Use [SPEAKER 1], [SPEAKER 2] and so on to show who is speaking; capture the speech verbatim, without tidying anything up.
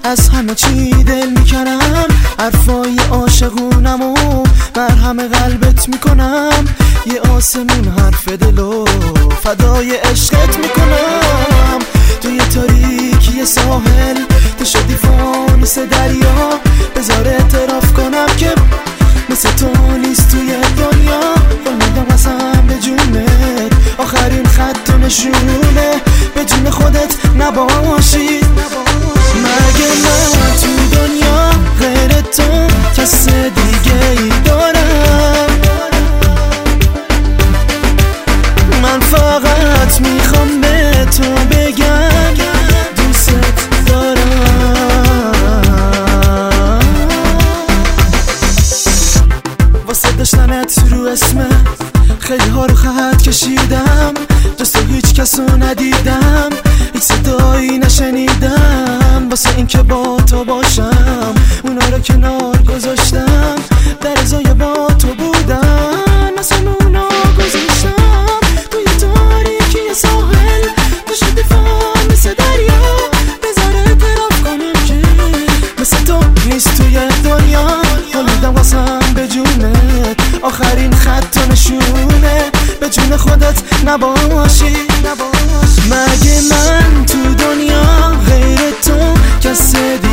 [SPEAKER 1] از همه چی دل میکنم، حرفای عاشقونمو مرهم قلبت میکنم، یه آسمون حرف دلو فدای عشقت میکنم. توی تاریکی ساحل تو شدی فانوس دریا، بذار اعتراف کنم که مثل تو نیست توی دنیا. اومدم قسم به جونت، آخرین خط و نشونه به جون خودت نباشی. مگه من تو دنیا غیر تو کس دیگه ای دارم؟ من فقط میخوام به تو بگم دوست دارم. واسه داشتنت رو اسمه خیلی ها رو خط کشیدم، جز تو هیچ کسو ندیدم، هیچ صدایی نشنیدم. واسه این که با تو باشم اونا رو کنار گذاشتم، در ازای با تو بودن مثل اونا گذاشتم. توی تاریکی ساحل تو شدی فانوس دریا، بذار اعتراف کنم که مثل تو نیست توی دنیا. حالیدم قسم به جونت، آخرین خط و نشونه به جون خودت نباشی. مگه من تو دنیا غیر تو کس